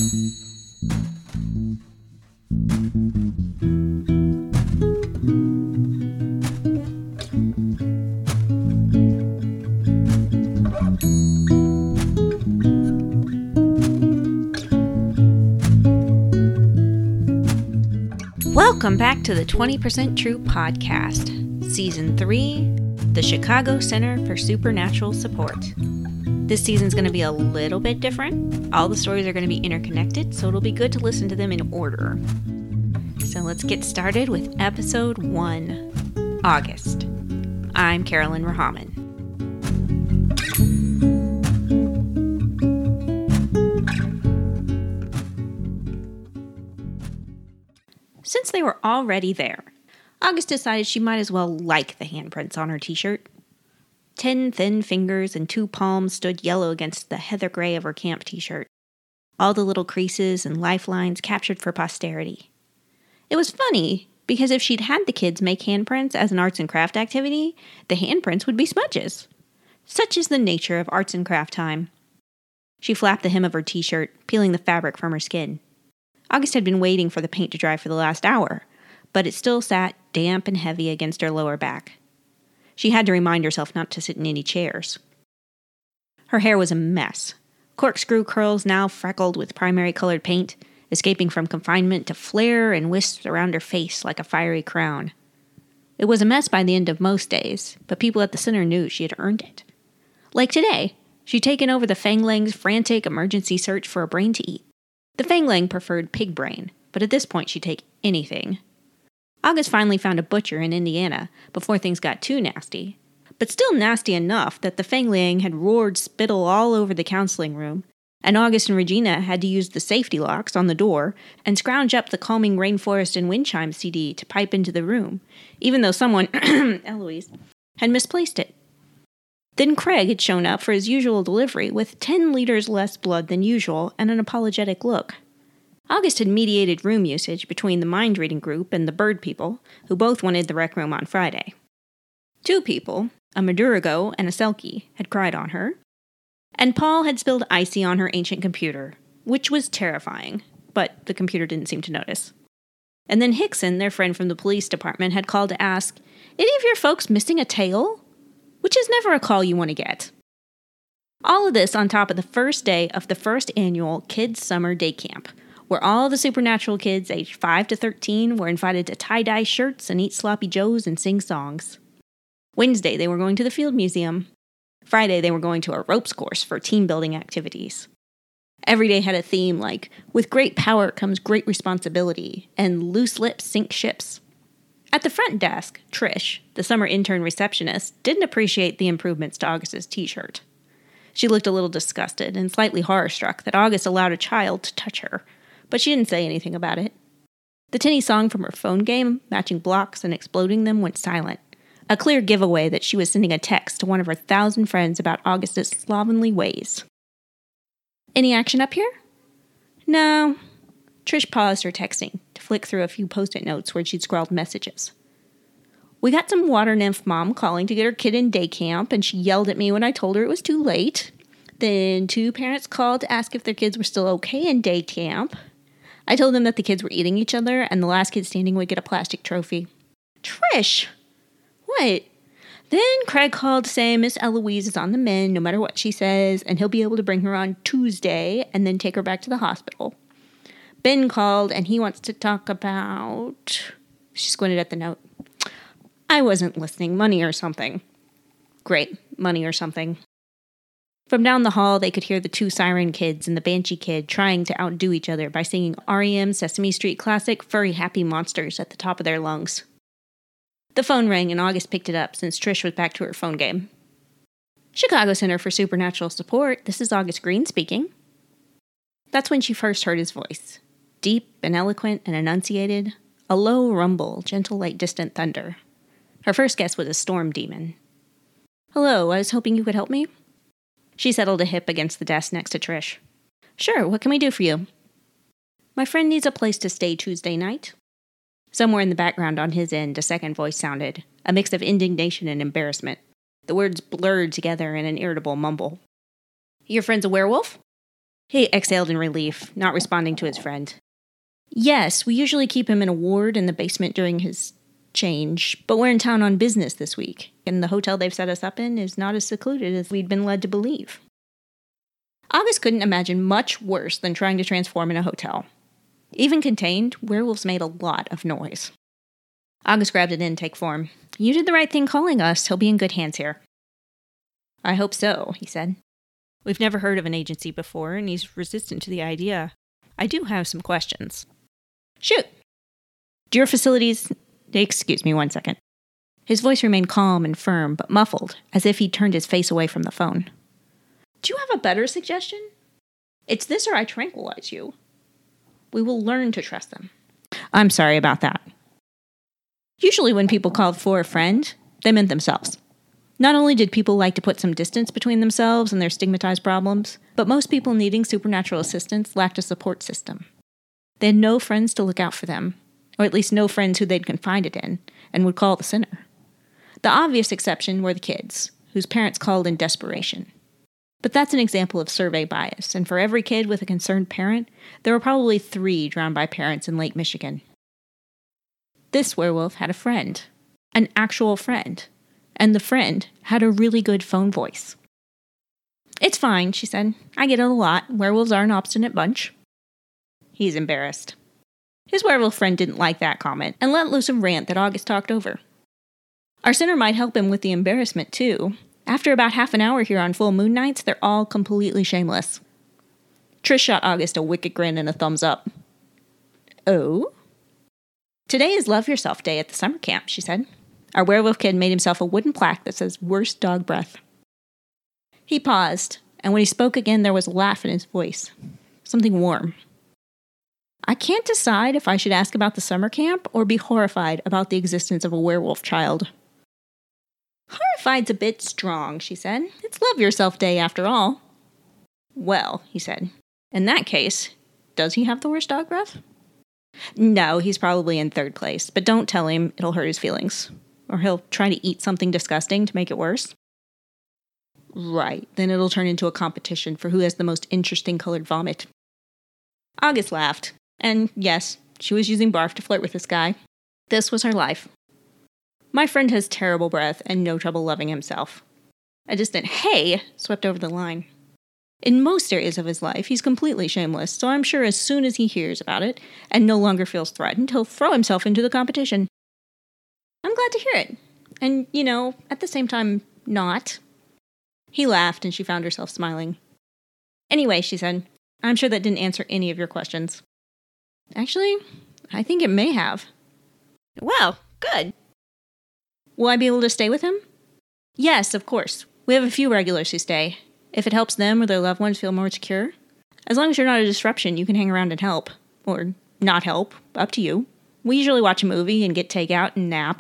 Welcome back to the 20% True Podcast, Season 3, the Chicago Center for Supernatural Support. This season's going to be a little bit different. All the stories are going to be interconnected, so it'll be good to listen to them in order. So let's get started with Episode 1, August. I'm Carolyn Rahaman. Since they were already there, August decided she might as well like the handprints on her t-shirt. 10 thin fingers and 2 palms stood yellow against the heather gray of her camp t-shirt. All the little creases and lifelines captured for posterity. It was funny, because if she'd had the kids make handprints as an arts and craft activity, the handprints would be smudges. Such is the nature of arts and craft time. She flapped the hem of her t-shirt, peeling the fabric from her skin. August had been waiting for the paint to dry for the last hour, but it still sat damp and heavy against her lower back. She had to remind herself not to sit in any chairs. Her hair was a mess. Corkscrew curls now freckled with primary colored paint, escaping from confinement to flare and wisps around her face like a fiery crown. It was a mess by the end of most days, but people at the center knew she had earned it. Like today, she'd taken over the Fanglang's frantic emergency search for a brain to eat. The Fanglang preferred pig brain, but at this point she'd take anything. August finally found a butcher in Indiana before things got too nasty, but still nasty enough that the Fanglang had roared spittle all over the counseling room, and August and Regina had to use the safety locks on the door and scrounge up the Calming Rainforest and Wind Chime CD to pipe into the room, even though someone, Eloise, had misplaced it. Then Craig had shown up for his usual delivery with 10 liters less blood than usual and an apologetic look. August had mediated room usage between the mind-reading group and the bird people, who both wanted the rec room on Friday. 2 people, a Madurigo and a Selkie, had cried on her, and Paul had spilled icy on her ancient computer, which was terrifying, but the computer didn't seem to notice. And then Hickson, their friend from the police department, had called to ask, "Any of your folks missing a tail?" Which is never a call you want to get. All of this on top of the first day of the first annual Kids Summer Day Camp, where all the Supernatural kids aged 5 to 13 were invited to tie-dye shirts and eat sloppy joes and sing songs. Wednesday, they were going to the Field Museum. Friday, they were going to a ropes course for team-building activities. Every day had a theme like, "With great power comes great responsibility," and "Loose lips sink ships." At the front desk, Trish, the summer intern receptionist, didn't appreciate the improvements to August's t-shirt. She looked a little disgusted and slightly horror-struck that August allowed a child to touch her, but she didn't say anything about it. The tinny song from her phone game, matching blocks and exploding them, went silent, a clear giveaway that she was sending a text to one of her 1,000 friends about August's slovenly ways. "Any action up here?" "No." Trish paused her texting to flick through a few post-it notes where she'd scrawled messages. "We got some water nymph mom calling to get her kid in day camp, and she yelled at me when I told her it was too late. Then 2 parents called to ask if their kids were still okay in day camp. I told them that the kids were eating each other, and the last kid standing would get a plastic trophy." "Trish!" "What?" "Then Craig called to say Miss Eloise is on the mend no matter what she says, and he'll be able to bring her on Tuesday and then take her back to the hospital. Ben called, and he wants to talk about..." She squinted at the note. "I wasn't listening. Money or something." "Great. Money or something." From down the hall, they could hear the 2 Siren kids and the Banshee kid trying to outdo each other by singing REM Sesame Street classic Furry Happy Monsters at the top of their lungs. The phone rang, and August picked it up since Trish was back to her phone game. "Chicago Center for Supernatural Support, this is August Green speaking." That's when she first heard his voice. Deep and eloquent and enunciated, a low rumble, gentle like distant thunder. Her first guess was a storm demon. "Hello, I was hoping you could help me." She settled a hip against the desk next to Trish. "Sure, what can we do for you?" "My friend needs a place to stay Tuesday night." Somewhere in the background on his end, a second voice sounded, a mix of indignation and embarrassment. The words blurred together in an irritable mumble. "Your friend's a werewolf?" He exhaled in relief, not responding to his friend. Yes, we usually keep him in a ward in the basement during his change, but we're in town on business this week, and the hotel they've set us up in is not as secluded as we'd been led to believe. August couldn't imagine much worse than trying to transform in a hotel. Even contained, werewolves made a lot of noise. August grabbed an intake form. You did the right thing calling us. He'll be in good hands here. I hope so, he said. We've never heard of an agency before, and he's resistant to the idea. I do have some questions. Shoot. Do your facilities... Excuse me 1 second. His voice remained calm and firm, but muffled, as if he'd turned his face away from the phone. Do you have a better suggestion? It's this or I tranquilize you. We will learn to trust them. I'm sorry about that. Usually when people called for a friend, they meant themselves. Not only did people like to put some distance between themselves and their stigmatized problems, but most people needing supernatural assistance lacked a support system. They had no friends to look out for them, or at least no friends who they'd confided in, and would call the center. The obvious exception were the kids, whose parents called in desperation. But that's an example of survey bias, and for every kid with a concerned parent, there were probably 3 drowned by parents in Lake Michigan. This werewolf had a friend, an actual friend, and the friend had a really good phone voice. It's fine, she said. I get it a lot. Werewolves are an obstinate bunch. He's embarrassed. His werewolf friend didn't like that comment and let loose a rant that August talked over. Our center might help him with the embarrassment, too. After about half an hour here on full moon nights, they're all completely shameless. Trish shot August a wicked grin and a thumbs up. Oh? Today is Love Yourself Day at the summer camp, she said. Our werewolf kid made himself a wooden plaque that says, Worst dog breath. He paused, and when he spoke again, there was a laugh in his voice. Something warm. I can't decide if I should ask about the summer camp or be horrified about the existence of a werewolf child. Horrified's a bit strong, she said. It's Love Yourself Day after all. Well, he said, in that case, does he have the worst dog breath? No, he's probably in 3rd place, but don't tell him, it'll hurt his feelings. Or he'll try to eat something disgusting to make it worse. Right, then it'll turn into a competition for who has the most interesting colored vomit. August laughed, and yes, she was using barf to flirt with this guy. This was her life. My friend has terrible breath and no trouble loving himself. A distant hey swept over the line. In most areas of his life, he's completely shameless, so I'm sure as soon as he hears about it and no longer feels threatened, he'll throw himself into the competition. I'm glad to hear it. And, at the same time, not. He laughed, and she found herself smiling. Anyway, she said, I'm sure that didn't answer any of your questions. Actually, I think it may have. Well, good. Will I be able to stay with him? Yes, of course. We have a few regulars who stay. If it helps them or their loved ones feel more secure. As long as you're not a disruption, you can hang around and help. Or not help. Up to you. We usually watch a movie and get takeout and nap.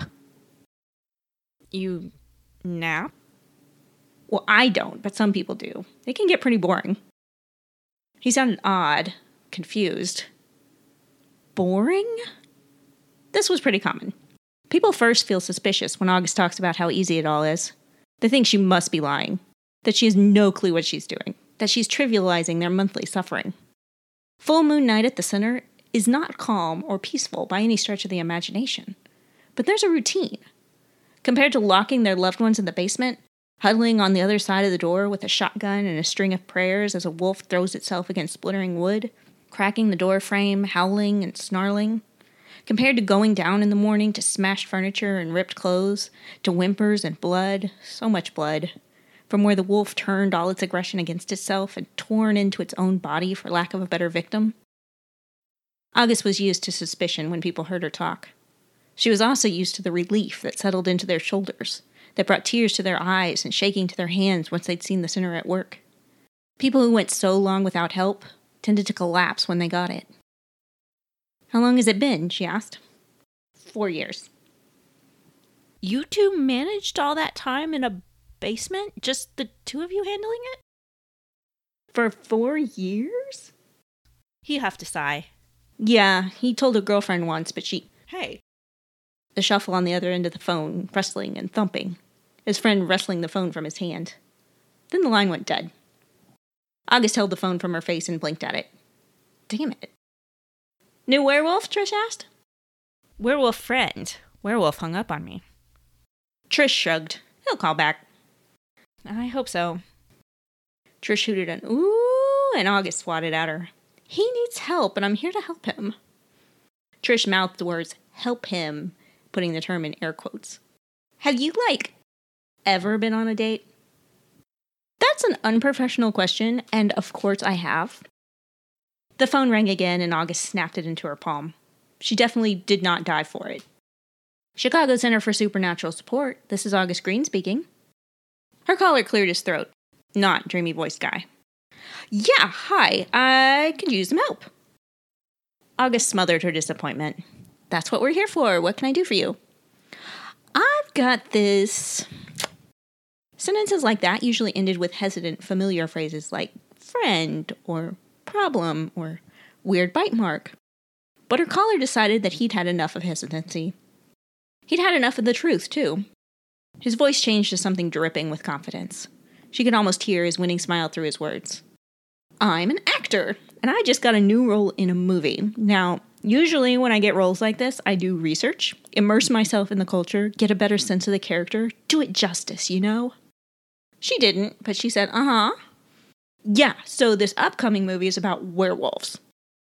You nap? Well, I don't, but some people do. It can get pretty boring. He sounded odd, confused. Boring? This was pretty common. People first feel suspicious when August talks about how easy it all is. They think she must be lying, that she has no clue what she's doing, that she's trivializing their monthly suffering. Full moon night at the center is not calm or peaceful by any stretch of the imagination, but there's a routine. Compared to locking their loved ones in the basement, huddling on the other side of the door with a shotgun and a string of prayers as a wolf throws itself against splintering wood, cracking the door frame, howling and snarling. Compared to going down in the morning to smashed furniture and ripped clothes, to whimpers and blood, so much blood, from where the wolf turned all its aggression against itself and torn into its own body for lack of a better victim. August was used to suspicion when people heard her talk. She was also used to the relief that settled into their shoulders, that brought tears to their eyes and shaking to their hands once they'd seen the center at work. People who went so long without help tended to collapse when they got it. How long has it been? She asked. 4 years. You two managed all that time in a basement? Just the two of you handling it? For 4 years? He huffed a sigh. Yeah, he told a girlfriend once, but she... Hey. The shuffle on the other end of the phone, rustling and thumping. His friend wrestling the phone from his hand. Then the line went dead. August held the phone from her face and blinked at it. Damn it. New werewolf? Trish asked. Werewolf friend. Werewolf hung up on me. Trish shrugged. He'll call back. I hope so. Trish hooted an ooh, and August swatted at her. He needs help, and I'm here to help him. Trish mouthed the words, help him, putting the term in air quotes. Have you, ever been on a date? That's an unprofessional question, and of course I have. The phone rang again, and August snapped it into her palm. She definitely did not die for it. Chicago Center for Supernatural Support, this is August Green speaking. Her caller cleared his throat. Not dreamy voiced guy. Yeah, hi, I could use some help. August smothered her disappointment. That's what we're here for. What can I do for you? I've got this. Sentences like that usually ended with hesitant, familiar phrases like friend or problem or weird bite mark. But her caller decided that he'd had enough of hesitancy. He'd had enough of the truth, too. His voice changed to something dripping with confidence. She could almost hear his winning smile through his words. I'm an actor, and I just got a new role in a movie. Now, usually when I get roles like this, I do research, immerse myself in the culture, get a better sense of the character, do it justice, you know? She didn't, but she said, Yeah, so this upcoming movie is about werewolves.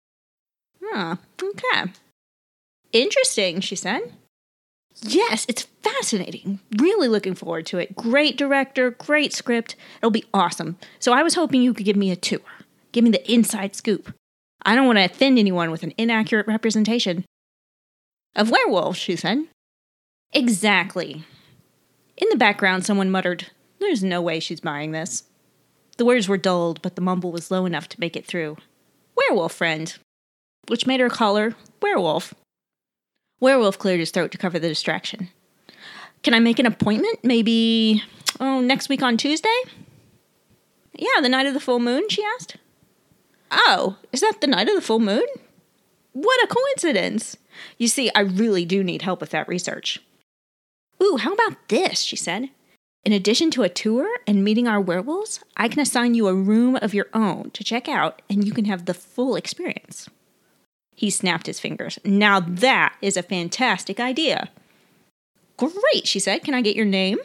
Okay. Interesting, she said. Yes, it's fascinating. Really looking forward to it. Great director, great script. It'll be awesome. So I was hoping you could give me a tour. Give me the inside scoop. I don't want to offend anyone with an inaccurate representation. Of werewolves, she said. Exactly. In the background, someone muttered, There's no way she's buying this. The words were dulled, but the mumble was low enough to make it through. Werewolf friend. Which made her caller Werewolf. Werewolf cleared his throat to cover the distraction. Can I make an appointment? Maybe, next week on Tuesday? Yeah, the night of the full moon, she asked. Oh, is that the night of the full moon? What a coincidence. You see, I really do need help with that research. Ooh, how about this, she said. In addition to a tour and meeting our werewolves, I can assign you a room of your own to check out, and you can have the full experience. He snapped his fingers. Now that is a fantastic idea. Great, she said. Can I get your name?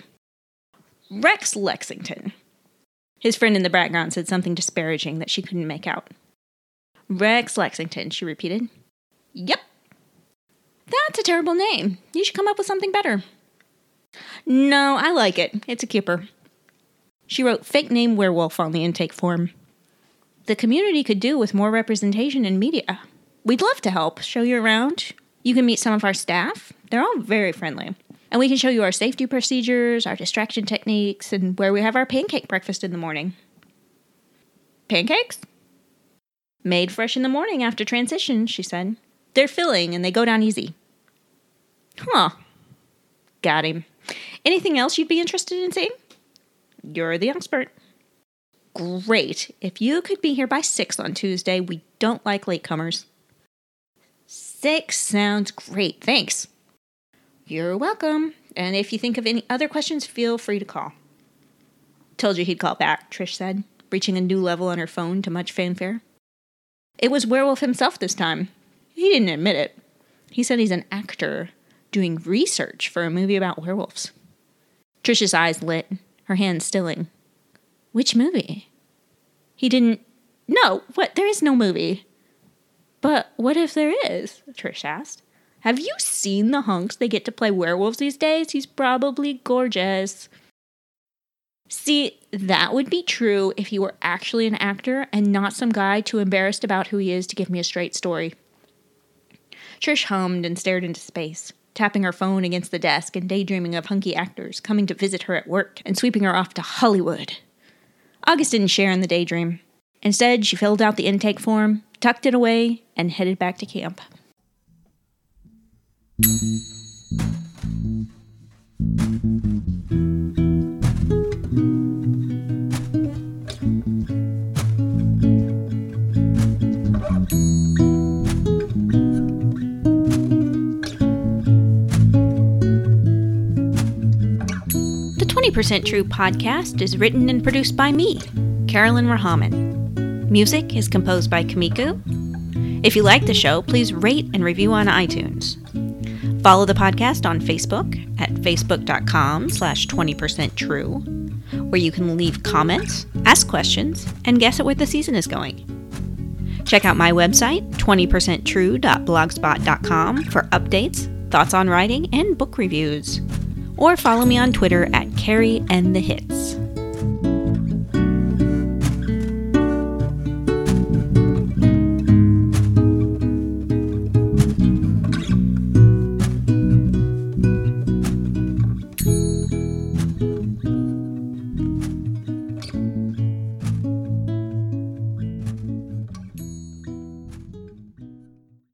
Rex Lexington. His friend in the background said something disparaging that she couldn't make out. Rex Lexington, she repeated. Yep. That's a terrible name. You should come up with something better. No, I like it. It's a keeper. She wrote fake name werewolf on the intake form. The community could do with more representation in media. We'd love to help, show you around. You can meet some of our staff. They're all very friendly. And we can show you our safety procedures, our distraction techniques, and where we have our pancake breakfast in the morning. Pancakes? Made fresh in the morning after transition, she said. They're filling and they go down easy. Huh. Got him. Anything else you'd be interested in seeing? You're the expert. Great. If you could be here by 6 on Tuesday, we don't like latecomers. 6 sounds great. Thanks. You're welcome. And if you think of any other questions, feel free to call. Told you he'd call back, Trish said, reaching a new level on her phone to much fanfare. It was Werewolf himself this time. He didn't admit it. He said he's an actor doing research for a movie about werewolves. Trish's eyes lit, her hands stilling. Which movie? He didn't... No, what? There is no movie. But what if there is? Trish asked. Have you seen the hunks they get to play werewolves these days? He's probably gorgeous. See, that would be true if he were actually an actor and not some guy too embarrassed about who he is to give me a straight story. Trish hummed and stared into space, tapping her phone against the desk and daydreaming of hunky actors coming to visit her at work and sweeping her off to Hollywood. August didn't share in the daydream. Instead, she filled out the intake form, tucked it away, and headed back to camp. The 20% True podcast is written and produced by me, Carolyn Rahaman. Music is composed by Kamiku. If you like the show, please rate and review on iTunes. Follow the podcast on Facebook at facebook.com/20%true, where you can leave comments, ask questions, and guess at where the season is going. Check out my website, 20percenttrue.blogspot.com, for updates, thoughts on writing, and book reviews. Or follow me on Twitter at Carrie and the Hits.